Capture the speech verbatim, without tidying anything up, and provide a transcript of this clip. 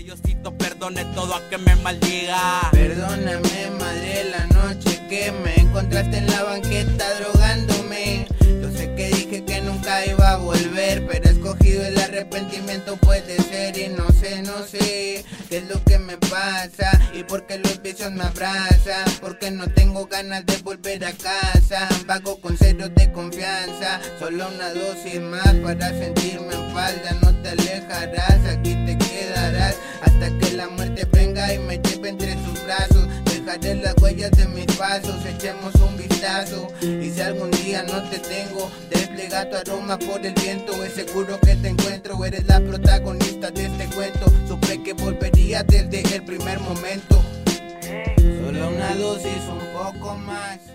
Diosito perdone todo a que me maldiga. Perdóname, madre, la noche que me encontraste en la banqueta drogándome. Yo sé que dije que nunca iba a volver, pero he escogido el arrepentimiento, puede ser. Y no sé, no sé qué es lo que me pasa y por qué los vicios me abrazan, porque no tengo ganas de volver a casa. Vago con ceros de confianza, solo una dosis más para sentirme en falda. No te alejarás, aquí te quedarás hasta que la muerte venga y me lleve entre sus brazos. Dejaré las huellas de mis pasos, echemos un vistazo. Y si algún día no te tengo, desplega tu aroma por el viento. Es seguro que te encuentro, eres la protagonista de este cuento. Supe que volvería desde el primer momento. Solo una dosis, un poco más.